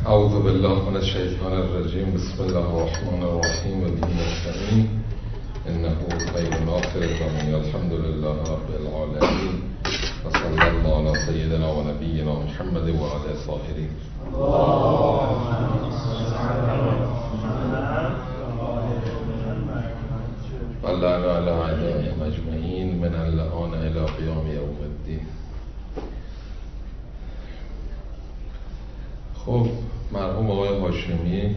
اعوذ بالله من الشیطان الرجیم. بسم الله الرحمن الرحیم و به نستعین انه خیر ناصر الامین. الحمد لله رب العالمین و صلی الله علی سیدنا و نبینا محمد و علی الطاهرین. و اللعن علی اعدائهم اجمعین من اللعان الی قیام یوم الدین. خب مرحوم آقای هاشمی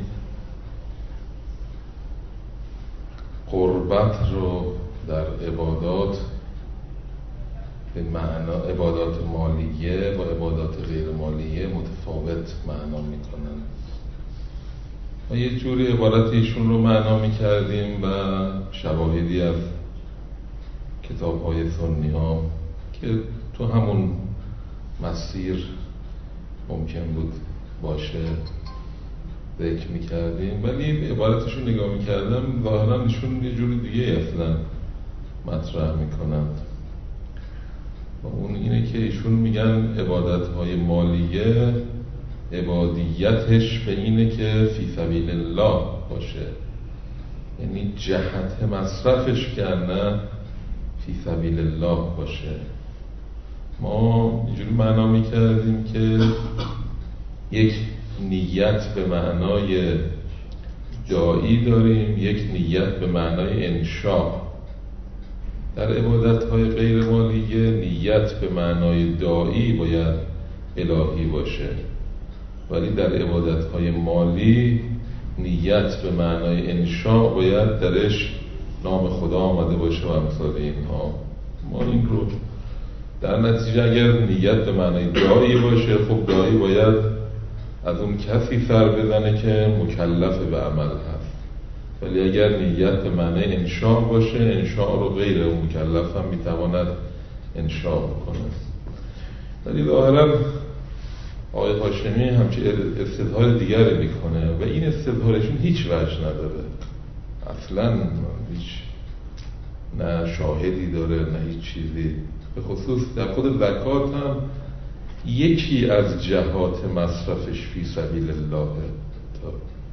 قربت رو در عبادات به معنا عبادات مالیه و عبادات غیر مالیه متفاوت معنا میکنن. ما یه جوری عبارت ایشون رو معنا میکردیم و شواهدی از کتاب‌های سنی ها که تو همون مسیر ممکن بود باشه ذکر میکردیم، ولی عبارتشون نگاه میکردم ظاهرا ایشون یه جور دیگه اصلا مطرح میکنند و اون اینه که ایشون میگن عبادتهای مالیه عبادیتش به اینه که فی سبیل الله باشه، یعنی جهت مصرفش که نه فی سبیل الله باشه. ما اینجوری معنا میکردیم که یک نیت به معنای داعی داریم، یک نیت به معنای انشاء. در عبادت‌های غیر مالیه نیت به معنای داعی باید الهی باشه، ولی در عبادت‌های مالی نیت به معنای انشاء باید درش نام خدا آمده باشه و امثال اینها. ما این رو در نتیجه اگر نیت به معنای داعی باشه، خب داعی باید از اون کسی سر بزنه که مکلف به عمل هست، ولی اگر نیت به معنی انشاء باشه، انشاء رو غیر مکلف هم میتواند انشاء بکنه. ولی ظاهرا آقای هاشمی همچه استدلال دیگری میکنه و این استدلالشون هیچ وجه نداره اصلا، هیچ نه شاهدی داره نه هیچ چیزی. به خصوص در خود زکات هم یکی از جهات مصرفش فی سبیل الله، تا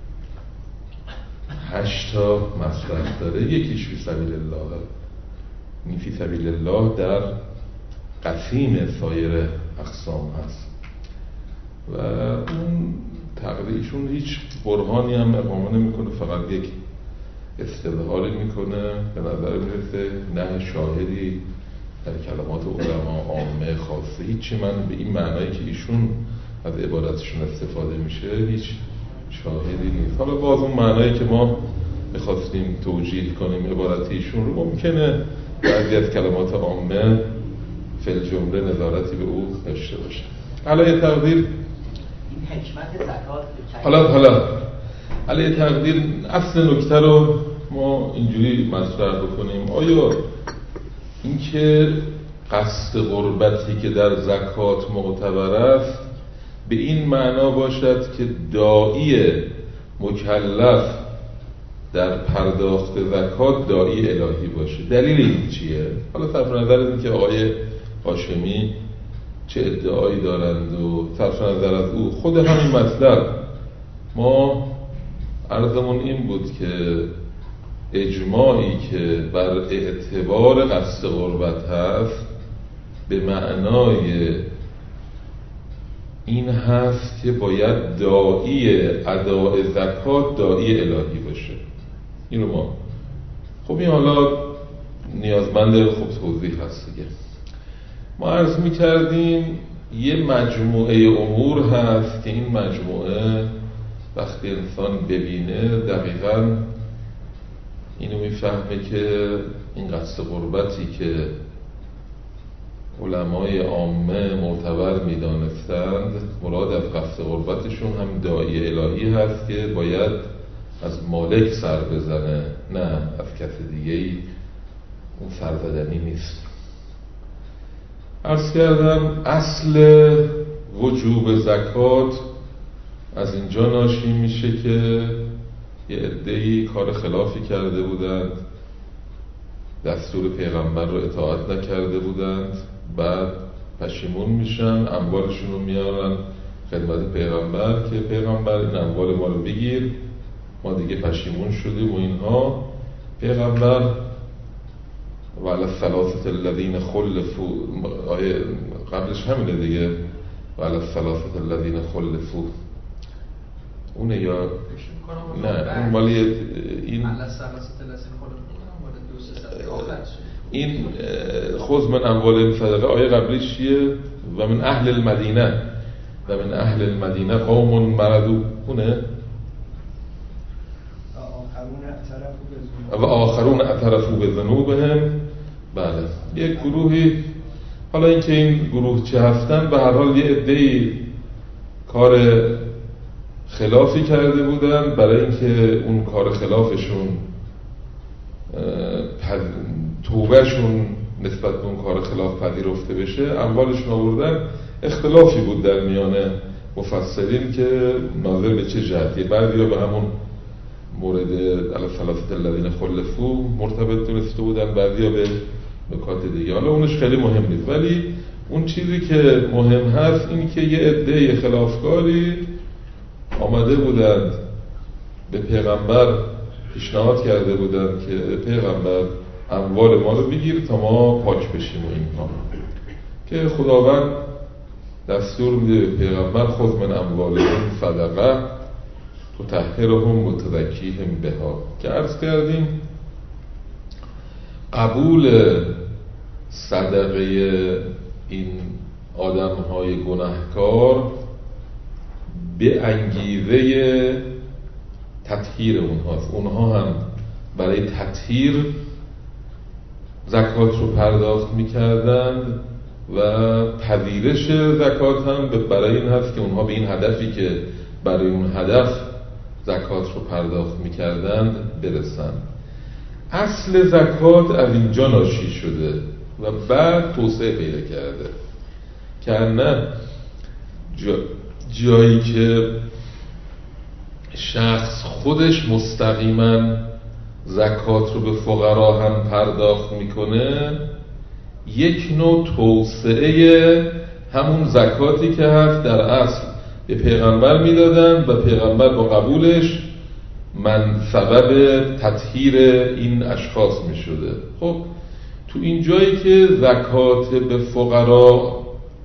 8 تا مصرف داره، یکیش فی سبیل الله. این فی سبیل الله در قسیم سایر اقسام هست و اون تقریبشون هیچ برهانی هم اقامه نمیکنه، فقط یک استدلالی میکنه. به نظر میرسه نه شاهدی در کلمات علما عامه خاصه هیچی من به این معنایی که ایشون از عبارتشون استفاده میشه هیچ شاهدی نیست. حالا باز اون معنایی که ما میخواستیم توجیه کنیم عبارت ایشون رو ممکنه بعضی از کلمات عامه فی جمله نظارتی به او داشته باشه. علی تقدیر این حکمت زکات حالا علی تقدیر اصل نکته رو ما اینجوری مطرح بکنیم. آیا اینکه قصد قربتی که در زکات معتبر است به این معنا باشد که داعی مکلف در پرداخت زکات داعی الهی باشه؟ دلیل این چیه؟ حالا صرف نظر از این که آقای هاشمی چه ادعایی دارند و صرف نظر از او خود همین مطلب، ما عرضمون این بود که اجماعی که بر اعتبار قصد قربت هست به معنای این هست که باید داعی اداء زکات داعی الهی باشه. این رو ما خب این حالا نیازمند خب توضیح هست دیگه. ما عرض می کردیم یه مجموعه امور هست که این مجموعه وقتی انسان ببینه دقیقاً اینو میفهمه که این قصد قربتی که علمای عامه معتبر میدانستند مراد از قصد قربتشون هم داعی الهی هست که باید از مالک سر بزنه، نه از کسی دیگه‌ای. اون سرزدنی نیست. عرض کردم اصل وجوب زکات از اینجا ناشی میشه که یه عده‌ای کار خلافی کرده بودند، دستور پیغمبر رو اطاعت نکرده بودند، بعد پشیمون میشن، اموالشون رو میارن خدمت پیغمبر که پیغمبر این اموال ما رو بگیر، ما دیگه پشیمون شدیم و اینها. پیغمبر و علی الثلاثه الذین خلفوا، آیه قبلش همینه دیگه، و علی الثلاثه الذین خلفوا اونه یا نه اون مالی این این خذ من اموالهم صدقه آیه قبلیش چیه؟ و من اهل المدینه و من اهل المدینه قوم مردو اونه و آخرون اعترفوا بذنوبهم. بله یک گروهی، حالا اینکه این گروه چه هستن، به هر حال یه عده‌ای کار خلافی کرده بودن، برای اینکه اون کار خلافشون توبهشون نسبت به اون کار خلاف پذیرفته بشه، اموالشون آوردن. اختلافی بود در میان مفسرین که ناظر به چه جهتی، بعضیا به همون مورد علی ثلاثه الذین خلفوا مرتبط دونسته بودن، بعضیا به نکات دیگه. حالا اونش خیلی مهم نیست، ولی اون چیزی که مهم هست این که یه عده خلافکاری آمده بودند به پیغمبر پیشنهاد کرده بودند که پیغمبر اموال ما رو بگیر تا ما پاک بشیم و اینها، که خداوند دستور میده به پیغمبر خذ من اموالهم صدقه تطهرهم و تزکیهم بها، که عرض کردیم قبول صدقه این آدم‌های گناهکار به انگیزه تطهیر اونهاست. اونها هم برای تطهیر زکات رو پرداخت می‌کردند و پذیرش زکات هم برای این هست که اونها به این هدفی که برای اون هدف زکات رو پرداخت می‌کردند برسند. اصل زکات از اینجا ناشی شده و بعد توسعه پیدا کرده، که نه جایی که شخص خودش مستقیما زکات رو به فقرا هم پرداخت میکنه، یک نوع توسعه همون زکاتی که هست در اصل به پیغمبر میدادن و پیغمبر با قبولش من سبب تطهیر این اشخاص می شده. خب تو این جایی که زکات به فقرا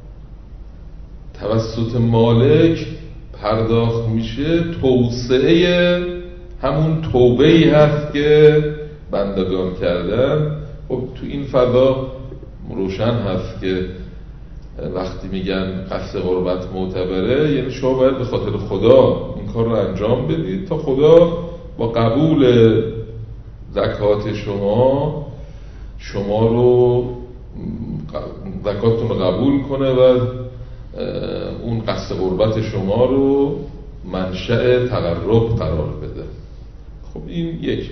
توسط مالک پرداخت میشه، توسعه همون توبه‌ای هست که بندگان کردن. خب تو این فضا روشن هست که وقتی میگن قصد قربت معتبره، یعنی شما باید به خاطر خدا این کار رو انجام بدید تا خدا با قبول زکات شما رو زکاتتون رو قبول کنه و اون قصد قربت شما رو منشأ تقرب قرار بده. خب این یک.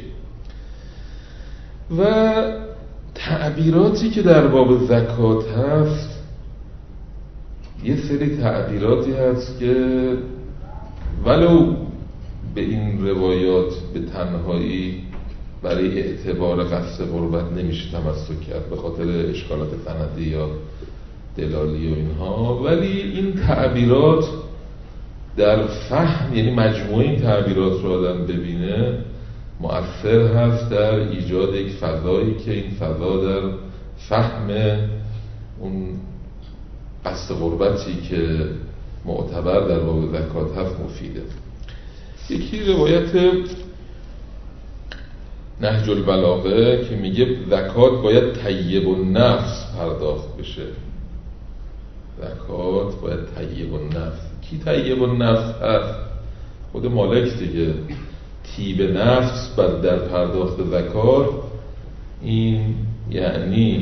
و تعبیراتی که در باب زکات هست، یه سری تعبیراتی هست که ولو به این روایات به تنهایی برای اعتبار قصد قربت نمیشه تمسک کرد به خاطر اشکالات سندی یا دلالی و اینها، ولی این تعبیرات در فهم، یعنی مجموعه این تعبیرات رو آدم ببینه، مؤثر هست در ایجاد یک فضایی که این فضا در فهم اون قصد قربتی که معتبر در باب زکات هست مفیده. یکی روایت نهج البلاغه که میگه زکات باید طیب النفس پرداخت بشه. زکات باید طیب النفس. کی طیب النفس هست؟ خود مالک دیگه. طیب نفس در پرداخت زکات، این یعنی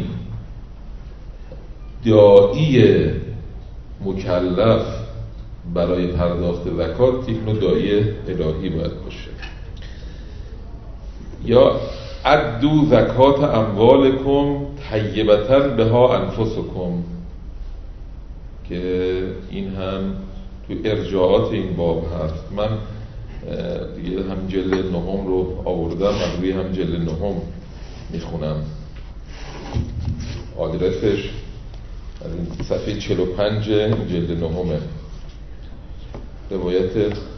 داعی مکلف برای پرداخت زکات یک نوع داعی الهی باید باشه. یا ادو زکات اموالکم طیبة بها انفسکم، که این هم تو ارجاعات این باب هست. من دیگه هم جلد نهم رو آوردم، از روی هم جلد نهم میخونم. آدرسش از این صفحه 45 جلد نهمه. روایت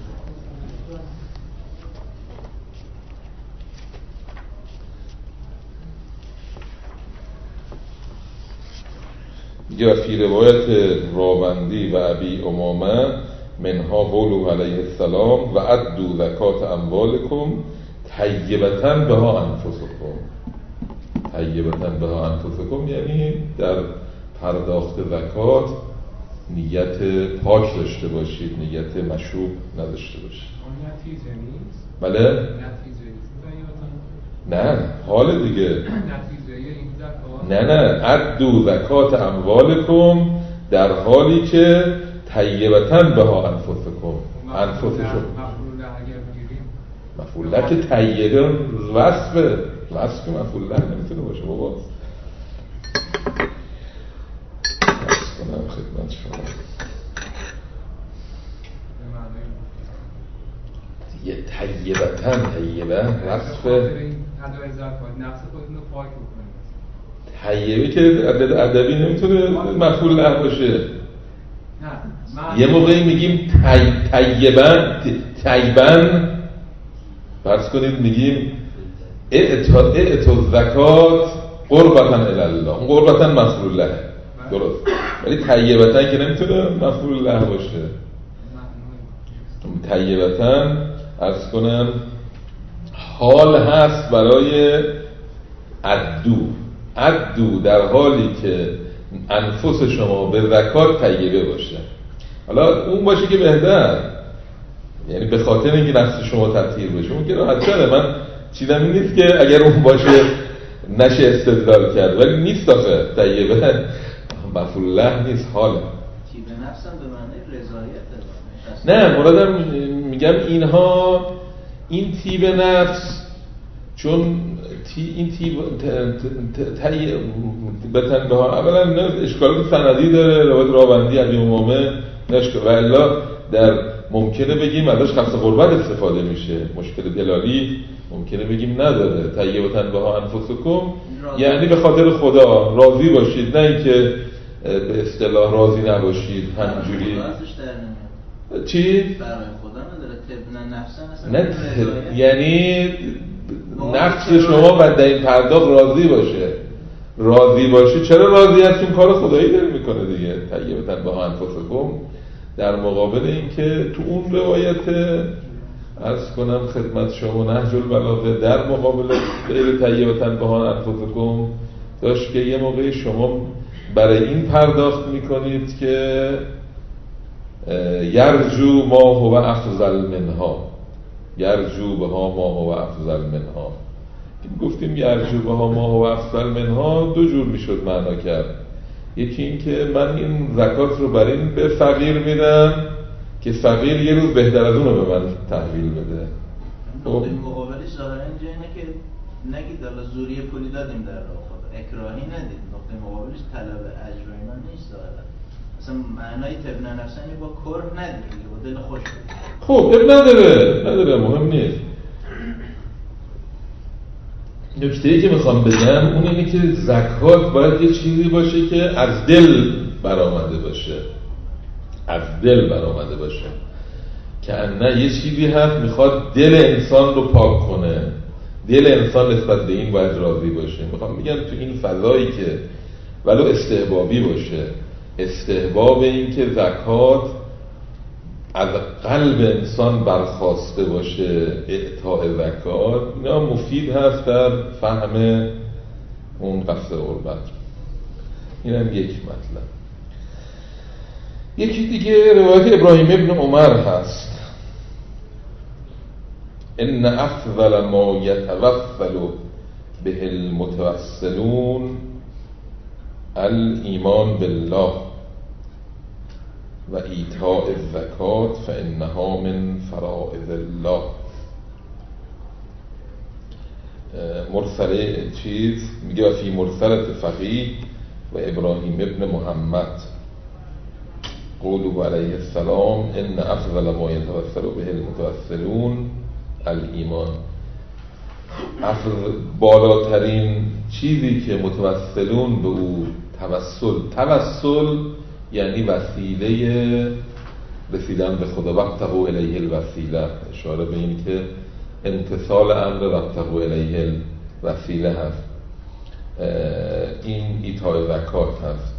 یا فی روایت راوندی و ابی امامه منها قوله علیه السلام و ادوا زکات اموالکم طیبة بها انفسکم. طیبة بها انفسکم یعنی در پرداخت زکات نیت پاک داشته باشید، نیت مشروب نداشته باشید. نتیجه نیست؟ بله؟ نتیجه نیست نه حال دیگه. نتیجه این زکات؟ نه ادوا زکات اموالکم در حالی که طیبة بها انفسکم. انفسشم مفعول له اگر بگیریم مفعول له که طیبه وصف مفعول له نمیتونه باشه بابا. بس کنم خدمت شما یه طیبه وصف ادای زکات نفس خودتون رو پاک بکنید. طیبه که عدد ادبی نمیتونه مفعول له باشه. یه موقعی میگیم طیبن فرض کنید میگیم اعطوا زکات قربتا الی الله، اون قربتا مفعول له درست، ولی طیبتا که نمیتونه مفعول له باشه. طیبتا عرض کنم حال هست برای ادو در حالی که انفس شما به زکات طیبه باشه. حالا اون باشه که بهتر، یعنی به خاطر اینکه نفس شما تطهیر بشه اون که راحت تره. من چیزم این نیست که اگر اون باشه نشه استدلال کرد، ولی نیست آخه طیبه مفعول له نیست، حاله. طیبه نفسم به معنی رضایت. نه مرادم میگم اینها این طیبه نفس چون این بتن به ها اولا اشکالات سندی داره، روایت راوندی ابی امامه نشکل و الا در ممکنه بگیم ازش خمس قربت استفاده میشه، مشکل دلالی ممکنه بگیم نداره. طیبة بها انفسکم یعنی به خاطر خدا راضی باشید، نه اینکه به اصطلاح راضی نباشید همجوری. چی؟ برای خدا نداره تبن نفسن نه یعنی نفس شما بعد این پرداخت راضی باشه. چرا راضی هست؟ چون کار خدایی داره میکنه دیگه. طیبة بها انفسکم در مقابل این که تو اون روایت عرض کنم خدمت شما نهج البلاغه در مقابل غیر طیبة بها انفسکم داشت که یه موقعی شما برای این پرداخت میکنید که یرجو ما هو افضل منها، یرجو بها ما هو افضل منها. گفتیم یرجو بها ما هو افضل منها دو جور میشد معنا کرد. یکی این که من این زکات رو برای این به فقیر میدم که فقیر یه روز بهتر از اون رو به من تحویل بده. نقطه مقابلش ظاهرا اینجا اینه که نگید الله زوری پولی دادیم در راه خدا، اکراهی ندید. نقطه مقابلش طلب اجر و اینا نیست ظاهرا. مثلا معنای تبن نفسنی با کره ندید، با دل خوش بدید. خب اب نداره مهم نیست. نکته‌ای که میخوام بگم اون اینه که زکات باید یه چیزی باشه که از دل برآمده باشه، که نه یه چیزی هست میخواد دل انسان رو پاک کنه، دل انسان نسبت به این باید راضی باشه. میخوام بگم تو این فضایی که ولو استحبابی باشه، استحباب این که زکات از قلب انسان برخواسته باشه، اعطاء زکات، اینا مفید هست در فهم اون قصد قربت. این هم یک مطلب. یکی دیگه روایت ابراهیم ابن عمر هست ان افضل ما یتوسل به المتوسلون الایمان بالله و ایتاء الزکات فانها من فرائض الله. مرسله چیز میگه فی مرسلت فقیه و ابراهیم ابن محمد قوله علیه السلام ان افضل ما یتوسل به المتوسلون الایمان. بالاترین چیزی که متوسلون به او توسل یعنی وسیله رسیدن به خدا، وابتغوا الیه الوسیله، اشاره به این که امتثال امر وابتغوا الیه الوسیله هست. این ایتاء زکات هست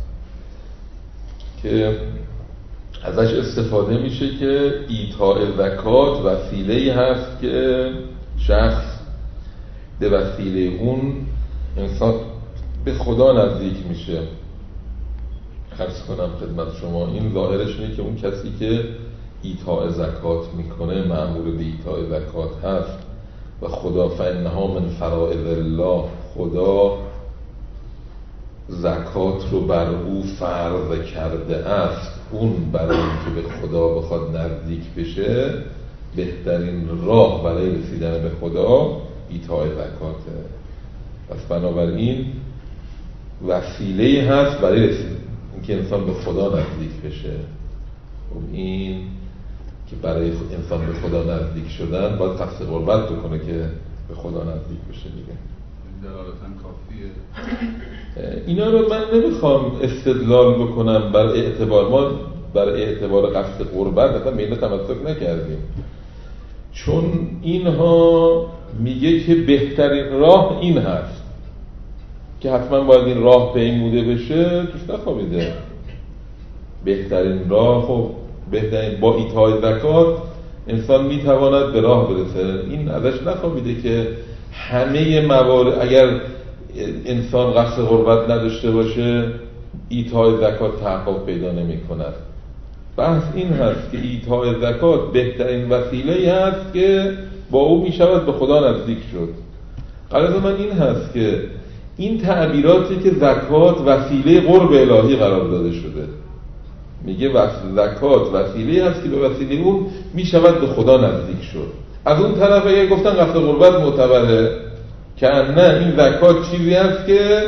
که ازش استفاده میشه که ایتاء زکات وسیله‌ای هست که شخص به وسیله اون انسان به خدا نزدیک میشه. عرض کنم خدمت شما این ظاهرش اینه که اون کسی که ایتاء زکات میکنه مأمور به ایتاء زکات هست و خدا فإنها من فرائض الله، خدا زکات رو بر او فرض کرده است. اون برای اینکه به خدا بخواد نزدیک بشه بهترین راه برای رسیدن به خدا ایتاء زکاته. پس بنابراین وسیله هست برای اینکه انسان به خدا نزدیک بشه. این که برای انسان به خدا نزدیک شدن باید قصد قربت بکنه که به خدا نزدیک بشه دیگه. دلالتاً کافیه. اینا رو من نمیخوام استدلال بکنم بر اعتبار، ما بر اعتبار قصد قربت مثلا به اینا تمسک نکردیم، چون اینها میگه که بهترین راه این هست که حتما باید این راه پیموده بشه، توش نخوابیده. بهترین راه، خب بهترین با ایتاء زکات انسان میتواند به راه برسه. این ازش نخوابیده که همه موارد اگر انسان قصد قربت نداشته باشه ایتاء زکات تحقق پیدا نمی کند. بحث این هست که ایتاء زکات بهترین وسیله‌ای هست که با او می شود به خدا نزدیک شد. غرض من این هست که این تعبیراتی که زکات وسیله قرب الهی قرار داده شده، میگه زکات وسیله هست که به وسیله اون می شود به خدا نزدیک شد. از اون طرف اگر گفتن قصد قربت معتبره، که نه، این زکات چیزی هست که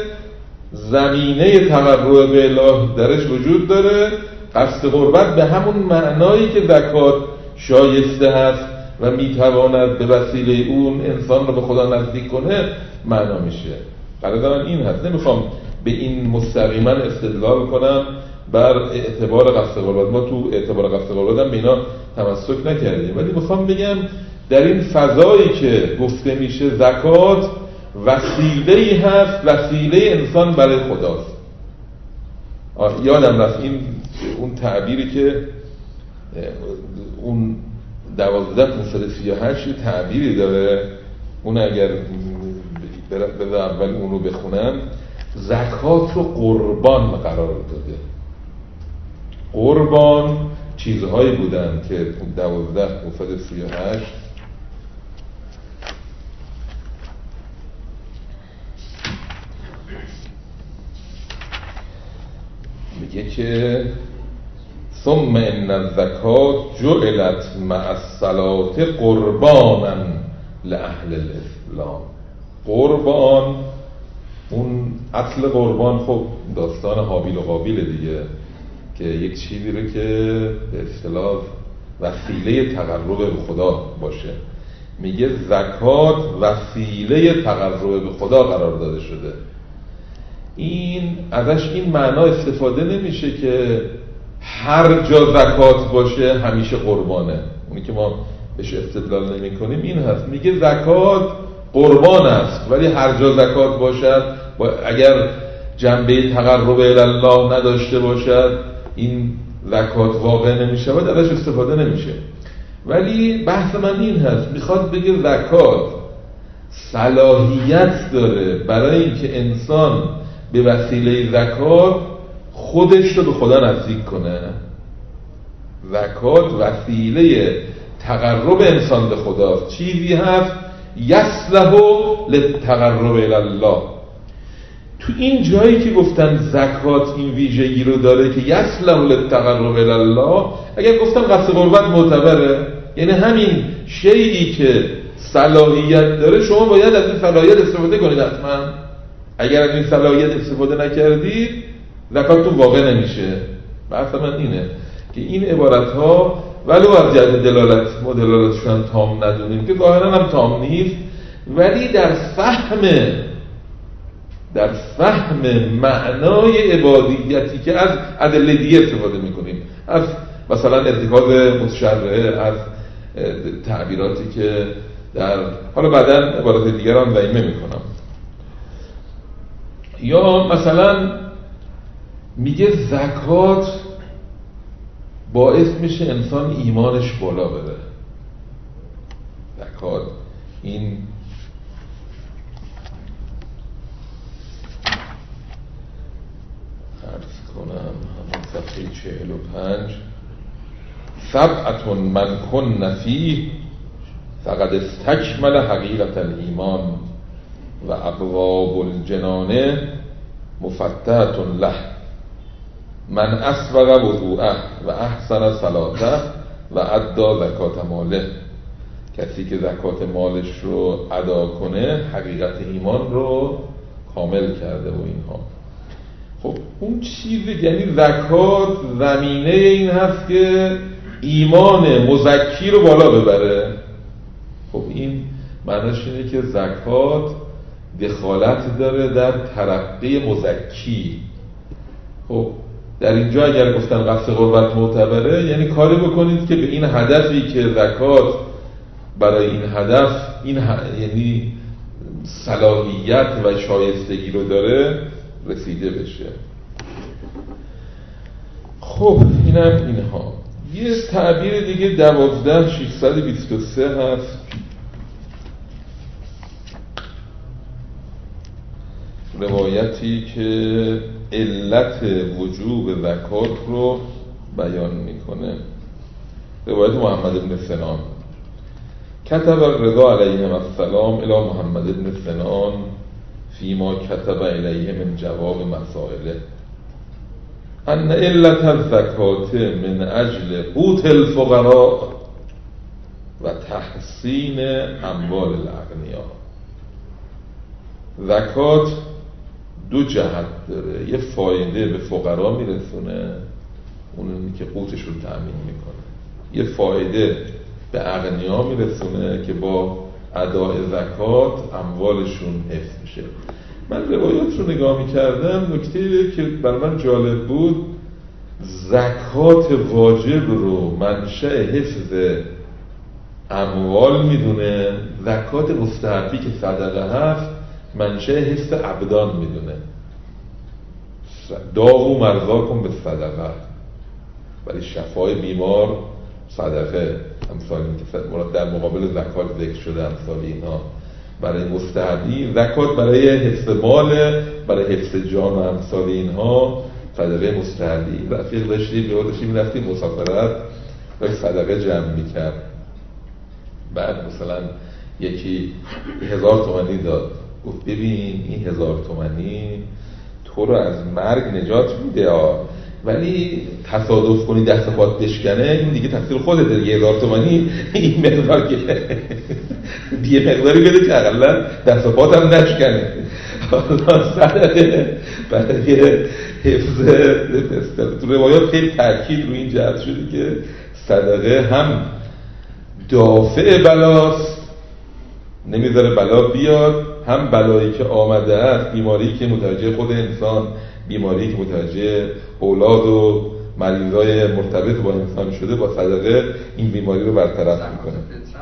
زمینه تقرب به الله درش وجود داره. قصد قربت به همون معنایی که زکات شایسته هست و میتواند به وسیله اون انسان رو به خدا نزدیک کنه معنا میشه. قرار من این هست، نمیخوام به این مستقیما استدلال کنم بر اعتبار قصد قربت. ما تو اعتبار قصد قربت هم به اینا تمسک نکردیم، ولی میخوام بگم در این فضایی که گفته میشه زکات وسیله‌ای هست، وسیله انسان برای خداست. یادم رفت این اون تعبیری که اون 12:38 تعبیری داره، اون اگر به اول اون رو بخونم، زکات رو قربان قرار داده. قربان چیزهایی بودن که 12:38 میگه که ثم ان الزکات جعلت مع الصلاة قربانا لاهل الاسلام. قربان، اون اصل قربان خب داستان حابیل و قابیل دیگه، که یک چیزی رو که به اصطلاح وسیله تقرب به خدا باشه. میگه زکات وسیله تقرب به خدا قرار داده شده. این ازش این معنا استفاده نمیشه که هر جا زکات باشه همیشه قربانه. اونی که ما بهش استدلال نمی کنیم این هست، میگه زکات قربان است، ولی هر جا زکات باشد اگر جنبه تقرب الی الله نداشته باشد این زکات واقع نمیشه و ازش استفاده نمیشه. ولی بحث من این هست، میخواد بگه زکات صلاحیت داره برای اینکه انسان به وسیله زکات خودش رو به خدا نزدیک کنه. زکات وسیله تقرب انسان به خداست، چیزی هست یصلح للتقرب الی الله. تو این جایی که گفتن زکات این ویژگی رو داره که یصلح للتقرب الی الله، اگر گفتم قصد قربت معتبره، یعنی همین شیئی که صلاحیت داره شما باید از این صلاحیت استفاده کنید حتما. اگر از این صلاحیت استفاده نکردید زکاتتون واقع نمیشه. بحث من اینه که این عبارت ها ولو از جهت دلالت ما دلالتشون تام ندونیم که ظاهرا هم تام نیست، ولی در فهم معنای عبادیتی که از ادله دیگه استفاده میکنیم، از مثلا ارتکاز متشرعه از تعبیراتی که در حالا بعداً عبارت دیگر هم ضمیمه میکنم. یا مثلا میگه زکات باعث میشه انسان ایمانش بالا بره. زکات این عرض کنم همون صفحه 45 سبعة من کن فیه فقد استکمل حقیقت الایمان و ابواب الجنان مفتحة له من اسبغ وضوءه و احسن صلاته و ادى زکات ماله. کسی که زکات مالش رو ادا کنه حقیقت ایمان رو کامل کرده و اینها. خب اون چیزی یعنی زکات زمینه این هست که ایمان مزکی رو بالا ببره. خب این معنیش اینه که زکات دخالت داره در ترقی مزکی. خب در اینجا اگر گفتن قصد قربت معتبره یعنی کاری بکنید که به این هدفی که زکات برای این هدف یعنی صلاحیت و شایستگی رو داره رسیده بشه. خب اینم اینها. یه تعبیر دیگه 12623 هست، روایتی که علت وجوب زکات رو بیان میکنه. روایت محمد بن سنان کتب الرضا علیه السلام الی محمد بن سنان فیما کتب الیه من جواب مسائله ان علت الزکات من اجل قوت الفقراء و تحسین اموال الاغنیاء. زکات دو جهت داره، یه فایده به فقرا میرسونه، اونی که قوتشون تأمین میکنه، یه فایده به اغنیا میرسونه که با اداء زکات اموالشون حفظ میشه. من روایات رو نگاه میکردم، نکته که بر من جالب بود زکات واجب رو منشأ حفظ اموال میدونه، زکات مستحبی که صدقه هست منشأ حفظ ابدان میدونه. داغو مرضاکم به صدقه، ولی شفای بیمار صدقه، امثال این که در مقابل زکات ذکر شده امثال اینها. برای مستحبی زکات برای حفظ مال، برای حفظ جان و امثال اینها صدقه مستحبی. رفیق داشتیم میرفتیم مسافرت و صدقه جمع میکرد، بعد مثلا یکی 1000 تومانی داد، گفت ببین این 1000 تومانی تو رو از مرگ نجات میده ولی تصادف کنی دست پات بشکنه این دیگه تقصیر خودته دیگه. 1000 تومانی این مقدار که دیگه مقداری بده که اقلا دست پات هم نشکنه. صدقه برای حفظ تو روایات خیلی تاکید روی این جهت شده که صدقه هم دافع بلاست، نمیذاره بلا بیاد، هم بلایی که آمده است، بیماری که متوجه خود انسان، بیماری که متوجه اولاد و مریضای مرتبط با انسان شده، با صدقه این بیماری رو برطرف میکنه.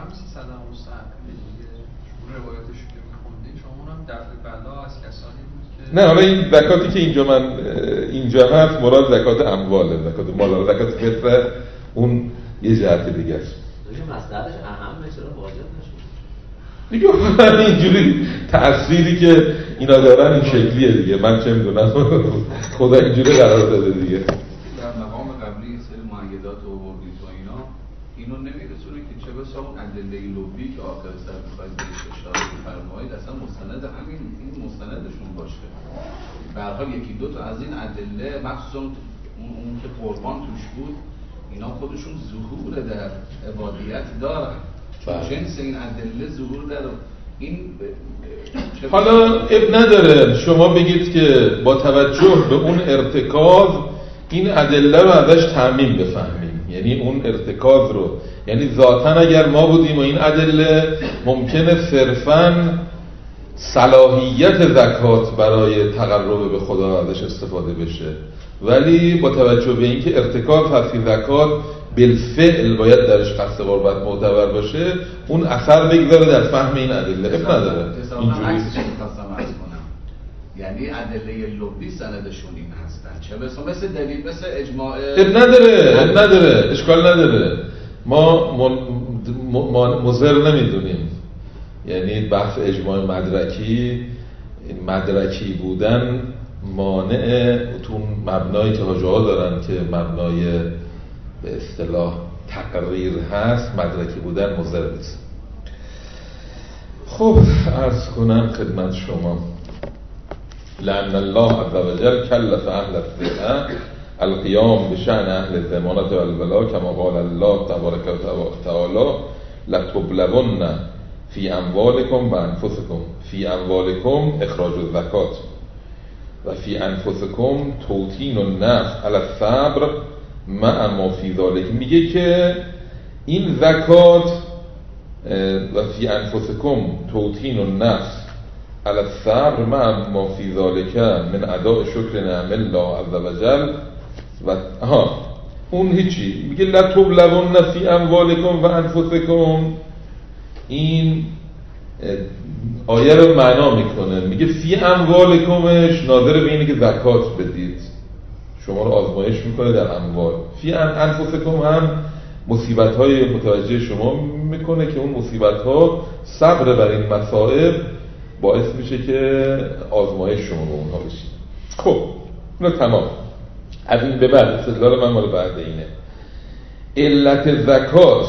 نه حالا این زکاتی که اینجا هست مراد زکات امواله، زکات مال، زکات فطر اون یه جهت دیگه است. مصدرش اهمه، چرا واجب نشد؟ دیگه اینجوری تأثیری که اینا دارن این شکلیه دیگه، من چه میدونم خدا اینجوری قرار داده دیگه. در مقام قبلی سری معیدات و وردیت و اینا اینو نمیرسونه که چه بسا اون ادله لوبی که آخر سر میخواید بهش اشاره بفرمایید اصلا مستند همین این مستندشون باشه. به هر حال یکی دو تا از این ادله مخصوصا اون که قربان توش بود اینا خودشون ظهور در عبادیت دارن، چون جنس این ادله ظهور داره. این حالا اب نداره شما بگید که با توجه به اون ارتکاز این ادله رو ازش تعمیم بفهمیم، یعنی اون ارتکاز رو، یعنی ذاتاً اگر ما بودیم و این ادله ممکنه صرفاً صلاحیت زکات برای تقرب به خدا ازش استفاده بشه، ولی با توجه به اینکه ارتکاز هست که زکات بالفعل باید درش قصد قربت معتبر باشه، اون اثر بگذاره در فهم این ادله. اب نداره اینجوری عکسش می‌خواستم عرض کنم، یعنی ادله لبی سندشون این هستن، چه مثل دلیل مثل اجماع. اب نداره اشکال نداره، ما مضر نمیدونیم. یعنی بحث اجماع مدرکی بودن مانع تو مبنایی که حاجه ها دارن که مبنای به اصطلاح تقریر هست، مدرکی بودن مضر نیست. خب عرض کنم خدمت شما، لأن الله عز وجل کلف اهل الذمة القیام بشأن اهل الضمانة والولاء كما قال الله تبارک و تعالی لتبلون فی اموالکم و انفسکم. فی اموالکم اخراج الزکات و فی انفسکم توطین النفس علی الصبر مع ما فی ذلک. میگه که این زکات و فی انفسکم توطین النفس علی الصبر مع ما فی ذلک من اداء شکر نعم الله عز وجل و اون هیچی. میگه لتبلون فی اموالکم و انفسکم، این آیه رو معنا میکنه. میگه فی اموالکمش ناظر به اینه که زکات بدید، شما رو آزمایش میکنه در اموال. فی انفسکم هم مصیبت های متوجه شما میکنه که اون مصیبت ها صبر بر این مصائب باعث میشه که آزمایش شما رو اونها بشید. خب اینو تمام. از این به بعد استدلال من مال بعد اینه. علت زکات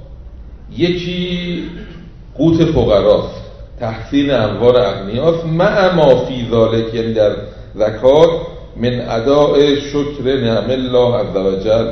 یکی قوت فقراست، تحسین اموال اغنیاست، مع ما فی ذلک، یعنی در زکات من اداء شکر نعم الله عز وجل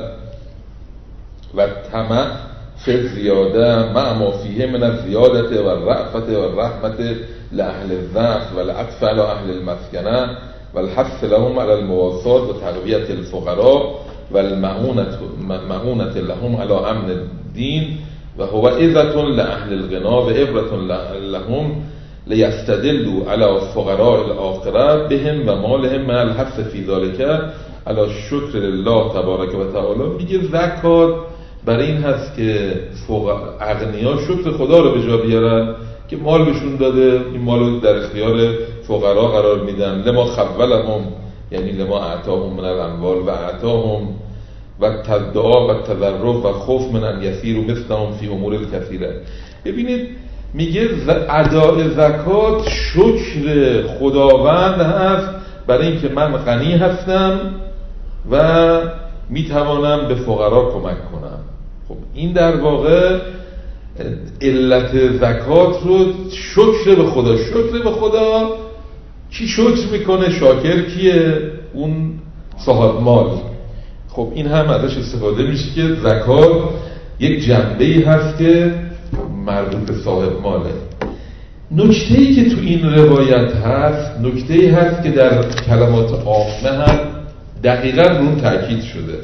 و طمع فی زیاده مع ما فیه من الزیادت و الرأفت و الرحمت لأهل الضعف و العطف علی اهل المسکنه و الحث لهم علی المواسات و تقویت الفقراء و المعونة لهم علی امن الدین و هو عظة لأهل الغنا و عبرة لهم لیستدلوا علی فقراء الآخرة بهم و مالهم مع الحث فی ذلک علی شکر لله تبارک و تعالی. میگه زکات برای این هست که اغنیا شکر خدا رو به جا بیارن که مال بهشون داده، این مال رو در اختیار فقرا قرار میدن. لما خولهم، یعنی لما اعطاهم من الاموال و اعطاهم و تدعا و تضرع و خوف من ان یسیروا مثلهم فی امور کثیره. ببینید میگه اداء زکات شکر خداوند هست برای اینکه من غنی هستم و میتوانم به فقرا کمک کنم. خب این در واقع علت زکات رو شکر به خدا. شکر به خدا کی شکر میکنه؟ شاکر کیه؟ اون صاحب مال. خب این هم ازش استفاده میشه که زکات یک جنبه‌ای هست که مربوط به صاحب ماله. نکته‌ای که تو این روایت هست، نکته‌ای هست که در کلمات عامه هم دقیقاً اون تأکید شده.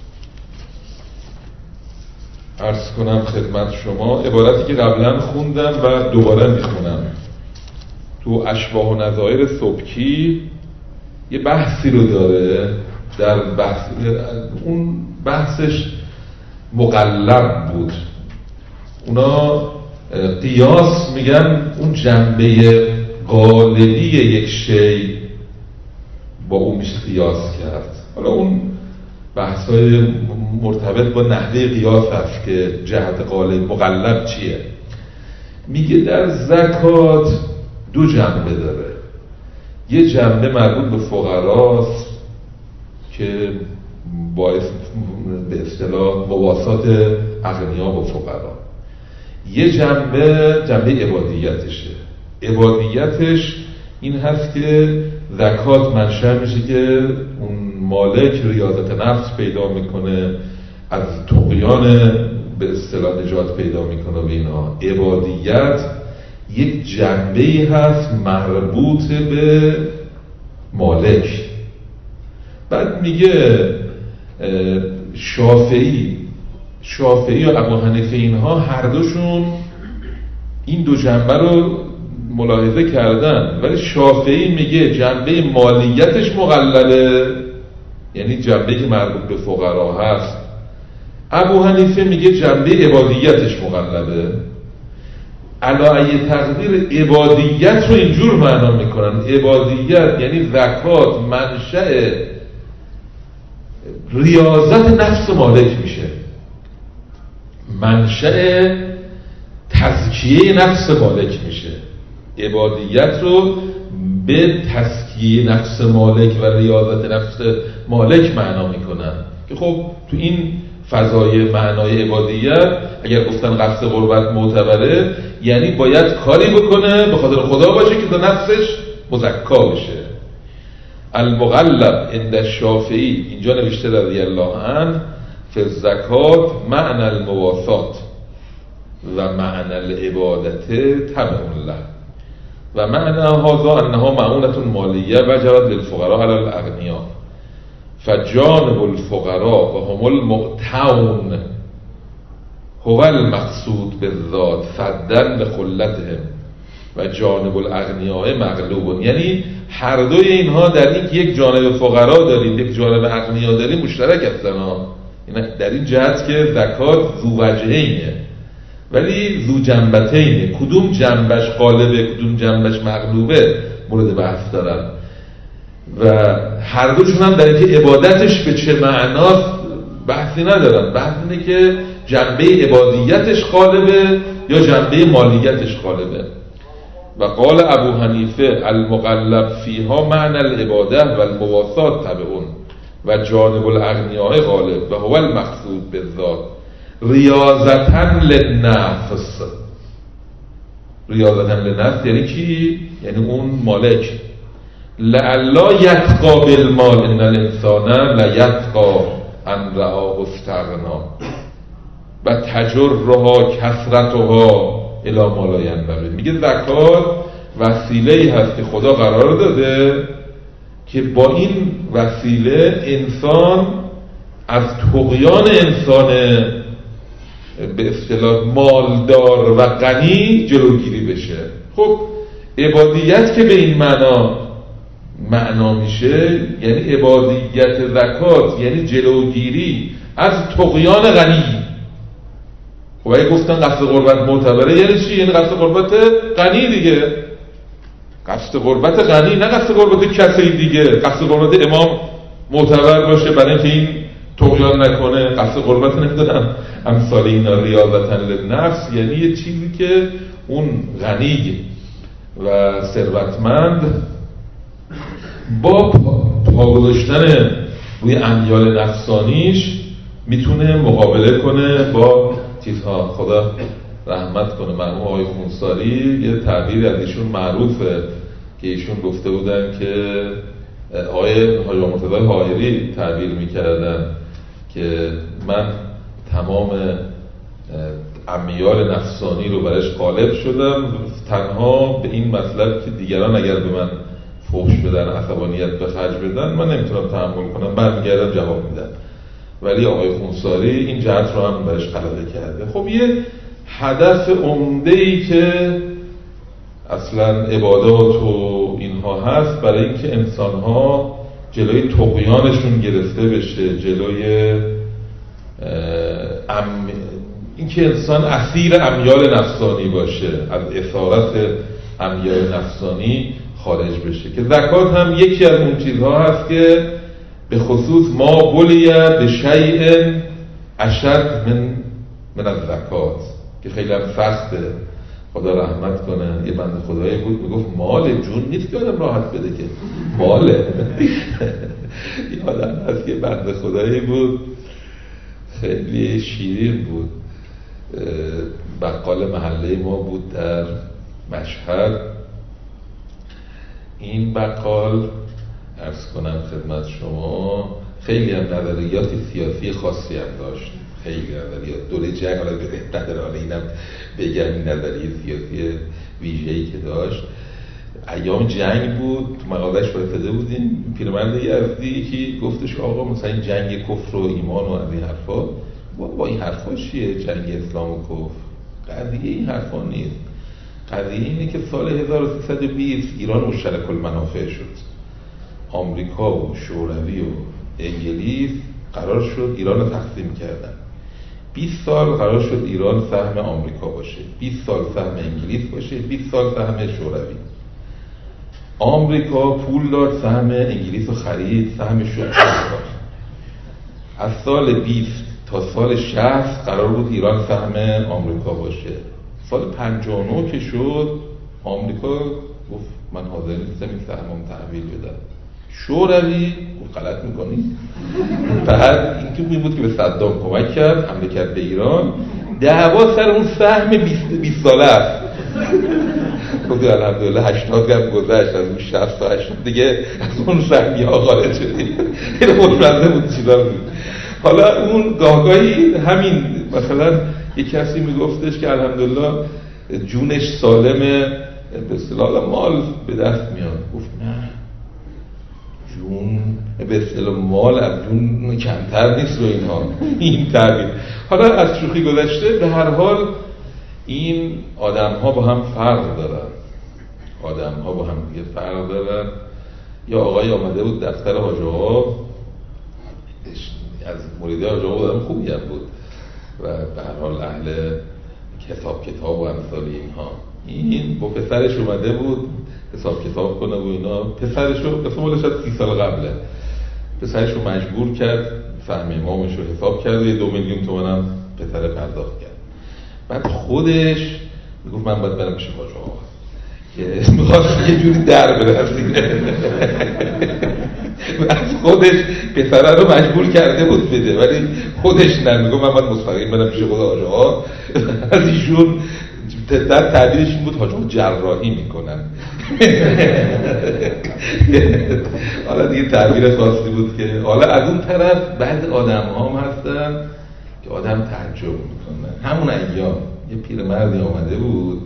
عرض کنم خدمت شما عبارتی که قبلا خوندم و دوباره میخونم. تو اشباح و نظایر سبکی یه بحثی رو داره، در بحث اون بحثش مقلب بود. اونا قیاس میگن اون جنبه غالبی یک شی با اون میشه قیاس کرد. حالا اون بحث‌های مرتبط با نحوه قیاس هست که جهت غالب مقلب چیه. میگه در زکات دو جنبه داره. یه جنبه مربوط به فقراست که باعث به اصطلاح مواسات اغنیا با فقرا. یه جنبه عبادیتشه. عبادیتش این هست که زکات منشأ میشه که اون مالک ریاضت نفس پیدا میکنه، از طغیان به اصطلاح نجات پیدا میکنه و اینا. عبادیت یک جنبه‌ای هست مربوط به مالک. بعد میگه شافعی و ابو حنیفه اینها هر دوشون این دو جنبه رو ملاحظه کردن، ولی شافعی میگه جنبه مالیتش مقلله، یعنی جنبه که مربوط به فقرا هست ابو حنیفه میگه جنبه عبادیتش مغلبه. علایه تقدیر عبادیت رو اینجور معنا میکنن، عبادیت یعنی زکات منشأ ریاضت نفس مالک میشه، منشأ تزکیه نفس مالک میشه. عبادیت رو به تزکیه نفس مالک و ریاضت نفس مالک معنا میکنن که خب تو این فضای معنای عبادیت اگر گفتن قصد قربت معتبره یعنی باید کاری بکنه به خاطر خدا باشه که تا نفسش مزکا بشه. المغلب عند الشافعی اینجا نوشته رضی الله عنه فی الزکات معنی المواسات و معنی العبادت تبع له و معنی هذا انها معونة مالیه وجبت للفقراء علی الاغنیاء فجانب الفقراء و هم المعتون هو المقصود بالذات فدن لخلتهم و جانب الاغنیاء مغلوب. یعنی هر دوی اینها در این که یک جانب فقرا داریم یک جانب اغنیا داریم مشترک هستن در این جهت که زکات ذو وجهینه ولی ذو جنبتینه، کدوم جنبش غالبه کدوم جنبش مغلوبه مورد بحث دارن و هر دوشون هم در اینکه عبادتش به چه معناست بحثی ندارن. بحث اینه که جنبه عبادیتش غالبه یا جنبه مالیتش غالبه. و قال ابو حنیفه المغلب فیها معنی العباده و المواسات تبعون و جانب الاغنیاء غالب و هو المقصود بالذات ریاضتن للنفس. ریاضتن للنفس یعنی کی؟ یعنی اون مالک. لعلا یتقا بالمال ان الانسان لیتقا ان رآه استغنا و تجرها کثرتها الی ما لا ینبغی. میگه زکات وسیله‌ای هست که خدا قرار داده که با این وسیله انسان از طغیان انسان به اصطلاح مالدار و غنی جلوگیری بشه. خب عبادیت که به این معنا میشه یعنی عبادیت زکات یعنی جلوگیری از طغیان غنی. خب اگه گفتن قصد قربت معتبره یعنی چی؟ یعنی قصد قربت غنی دیگه، قصد قربت غنی نه قصد قربت کسی دیگه. قصد قربت امام معتبر باشه برای اینکه این طغیان نکنه، قصد قربت نمیدونم امثال اینا ریاضتن للنفس یعنی یه چیزی که اون غنی و ثروتمند با پاگذاشتن روی امیال نفسانیش میتونه مقابله کنه با چیزها. خدا رحمت کنه مرحوم آقای خونساری یه تعبیری از ایشون معروفه که ایشون گفته بودن که آقای حاج مرتضی حائری تعبیر میکردن که من تمام امیال نفسانی رو برش غالب شدم تنها به این مطلب که دیگران اگر به من فحش بدن عصبانیت به خرج بدن من نمیتونم تحمل کنم، برمیگردم جواب میدم. ولی آقای خونساری این جهت رو هم برش غلبه کرده. خب یه هدف عمده‌ای که اصلا عبادات و اینها هست برای اینکه انسان‌ها جلوی طغیانشون گرفته بشه، جلوی اینکه انسان اسیر امیال نفسانی باشه، از اسارت امیال نفسانی خارج بشه. که زکات هم یکی از اون چیزها هست که به خصوص ما بلیه به شیء اشد من الزکات که خیلی هم سخته. خدا رحمت کنه یه بنده خدایی بود میگفت مال جون نیست که آدم راحت بده که ماله. یه آدم هست که بنده خدایی بود خیلی شیرین بود، بقال محله ما بود در مشهد. این بقال عرض کنم خدمت شما خیلی هم نظریات سیاسی خاصی هم داشت، خیلی نظریات دوره جنگ، حالا نداره حالا اینم بگم این نظریه سیاسی ویژه‌ای که داشت. ایام جنگ بود، تو مغازه‌اش فرستاده بودیم، پیرمرد یزدی که گفتش آقا مثلا این جنگ کفر و ایمان و از این حرفا، با این حرفا چیه جنگ اسلام و کفر؟ قضیه این حرفا نیست. قضیه اینه که سال 1320 ایران مشترک المنافع شد. آمریکا و شوروی و انگلیس قرار شد ایران رو تقسیم کردن. 20 سال قرار شد ایران سهم آمریکا باشه، 20 سال سهم انگلیس باشه، 20 سال سهم شوروی. آمریکا پول داد، سهم انگلیس رو خرید، سهمش رو داد. از سال 20 تا سال 60 قرار بود ایران سهم آمریکا باشه. سال 59 که شد آمریکا گفت من حاضر نیستم این سهمم تحویل بدم. شوروی گفت غلط میکنی. بعد این که بود که به صدام کمک کرد، حمله کرد به ایران، دعوا سر اون سهم 20 ساله است. خب الحمدلله 80 هم گذشت، از اون 60 تا 80 دیگه از اون سهمی ها خارج شدیم. این خوشمزه بود چیزا بود. حالا اون گاهگاهی همین مثلا یک کسی میگفتش که الحمدلله جونش سالمه، به اصطلاح مال به دست میاد. گفت نه، جون به اصطلاح مال از جون کمتر نیست رو اینها. این تعبیر. حالا از شوخی گذشته، به هر حال این آدم ها با هم فرق دارن. آدم ها با هم دیگه فرق دارن. یا آقای آمده بود دفتر حاج آقا، از مریده حاج آقا آدم خوبی هم بود و به هر حال اهل حساب کتاب و امثال اینها. این با پسرش اومده بود حساب کتاب کنه و اینا. پسرش رو مثلا مالش از 30 سال قبله، پسرش رو مجبور کرد سهم امامش رو حساب کرد و 2 میلیون تومان هم پسر پرداخت کرد. بعد خودش میگفت من باید برم پیش حاج آقا که میخواست یه جوری در بره از دیگه. از خودش پسره رو مجبور کرده بود بده، ولی خودش نمیگفت من باید مستقیم برم پیش خود حاج آقا. از ایشون در تعبیرش این بود حاج آقا جراحی میکنن. حالا دیگه تعبیر خاصی بود که حالا از اون طرف بعض آدم ها هم هستن که آدم تعجب میکنن. همون ایام یه پیرمردی آمده بود،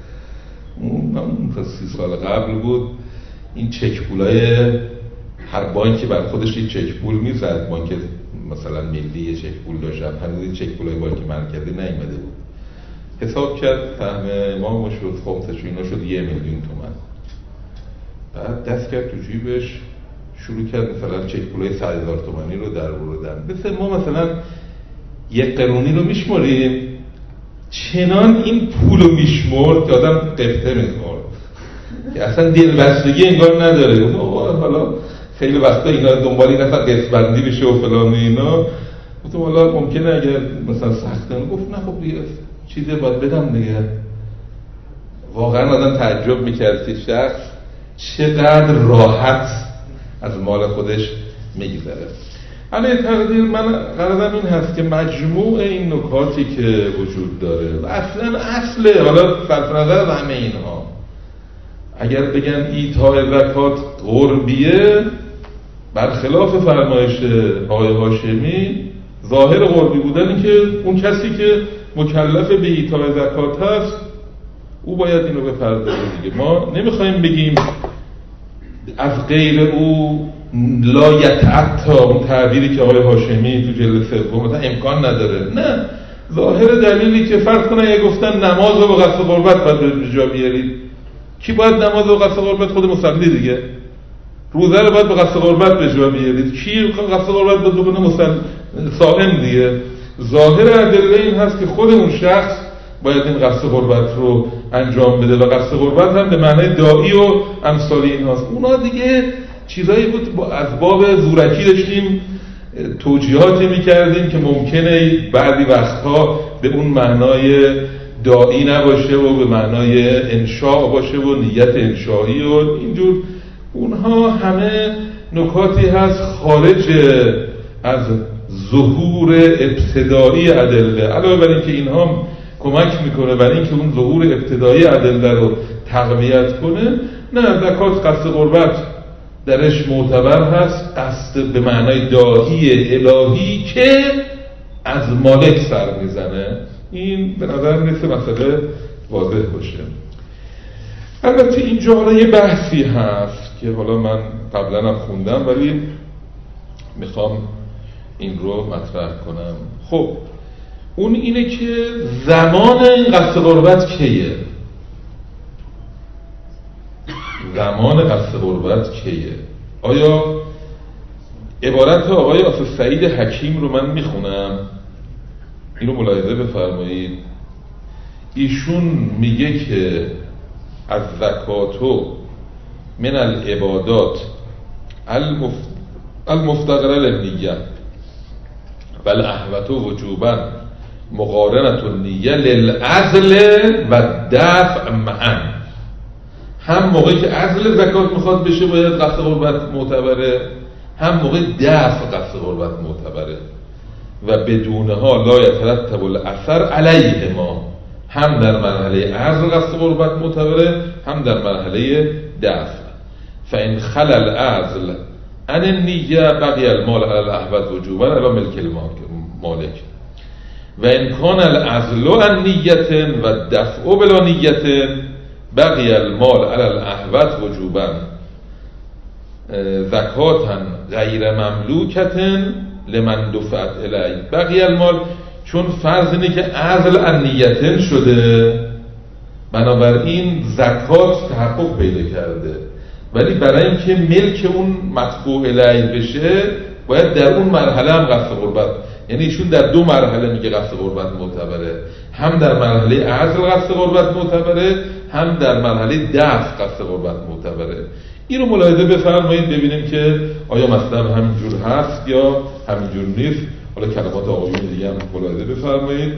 اون تا 30 سال قبل بود، این چک پولای هر بانکی بر خودش یه چک پول میزد. بانک مثلا ملی یه چک پول داشت، هنوز چک پولای بانک مرکزی نیامده بود. حساب کرد سهم امام شد، خمسش و اینا شد 1 میلیون تومان. بعد دست کرد تو جیبش، شروع کرد مثلا چک پولای 100,000 تومانی رو در بردن. مثل ما مثلا 1 قرونی رو میشماریم، چنان این پول رو میشمرد که آدم قفطه میخورد که اصلا دلبستگی انگار نداره. حالا خیلی وقتا اینا دنبال این اصلا قسط‌بندی بشه و فلان و اینا. گفتم حالا ممکنه اگر مثلا سخته، گفت نه خب دیگه چیزی باید بدم دیگه. واقعا آدم تعجب میکرد که شخص چقدر راحت از مال خودش میگذره. علی تقدیر من قرارم این هست که مجموع این نکاتی که وجود داره و اصله، حالا صرف نظر از همه اینها، اگر بگن ایتاء زکات قربیه، برخلاف فرمایش آقای هاشمی، ظاهر قربی بودن که اون کسی که مکلف به ایتاء زکات هست او باید اینو بپردازه دیگه. ما نمیخوایم بگیم از غیر او لا یتعطی، اون تعبیری که آقای هاشمی تو جلد 3 مثلا امکان نداره. نه، ظاهر دلیلی که فرض کنن یه گفتن نماز رو به قصد قربت باید به جا بیارید. کی باید نماز رو به قصد قربت؟ خود مصلی دیگه. روزه رو باید به قصد قربت به جا بیارید. کی قصد قربت باید بکنه؟ صائم دیگه. ظاهر ادله این هست که خود اون شخص باید این قصد قربت رو انجام بده و قصد قربت هم به معنای داعی و امثال این هست. اونا دیگه چیزایی بود از باب زورکی داشتیم توجیهاتی میکردیم که ممکنه بعضی وقتها به اون معنای داعی نباشه و به معنای انشاء باشه و نیت انشایی و اینجور. اونها همه نکاتی هست خارج از ظهور ابتدایی ادله، علاوه بر اینکه اینها کمک میکنه برای اینکه اون ظهور ابتدایی ادله رو تقویت کنه. نه، زکات قصد قربت درش معتبر هست، قصد به معنای داعی الهی که از مالک سر میزنه. این به نظر میرسه مسئله واضح باشه. البته اینجا حالا یه بحثی هست که حالا من قبلا هم خوندم ولی میخوام این رو مطرح کنم. خب اون اینه که زمان این قصد قربت کیه؟ زمان قصد قربت کیه؟ آیا عبارت آقای آصف سعید حکیم رو من میخونم اینو ملاحظه بفرمایید. ایشون میگه که از زکاتو من العبادات المفتقره للنیه و الاحوط وجوبا مقارنة النیه للعزل و دفع معا. هم موقعی که عزل زکات میخواد بشه باید قصد قربت معتبره، هم موقع دفع قصد قربت معتبره و بدونها لا یترتب الاثر علیهما. هم در مرحله عزل قصد قربت معتبره، هم در مرحله دفع. فإن خلل العزل عن النیه بقی المال علی الاحوط وجوبا الی ملک المالک و ان کان العزل عن نیه و دفع بلا نیه بقی المال علی الاحوط وجوبا زکاتا غیر مملوکة لمن دفعت الیه. بقی المال چون فرض اینه که عزل عن نیه شده، بنابراین زکات تحقق پیدا کرده، ولی برای اینکه ملک اون مدفوع الیه بشه باید در اون مرحله هم قصد قربت، یعنی ایشون در دو مرحله میگه قصد قربت معتبره، هم در مرحله عزل قصد قربت معتبره، هم در مرحله دفع قصد قربت معتبره. این رو ملاحظه بفرمایید ببینیم که آیا مطلب همینجور هست یا همینجور نیست. حالا کلمات آقایون دیگه هم ملاحظه بفرمایید.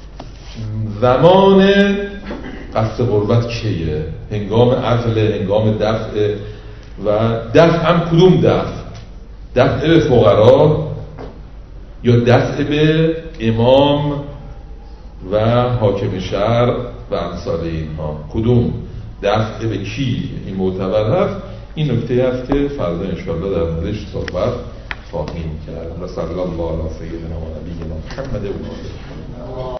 زمان قصد قربت کیه؟ هنگام عزل، هنگام دفع و دفع هم کدوم دفع؟ دفع به فقرا یا دفع به امام و حاکم شهر و امثال اینها؟ کدوم دفع به کی این معتبر هست؟ این نکته هست که فردا انشاءالله در موردش صحبت خواهیم کرد. صلی الله علی سیدنا و نبینا محمد و آله.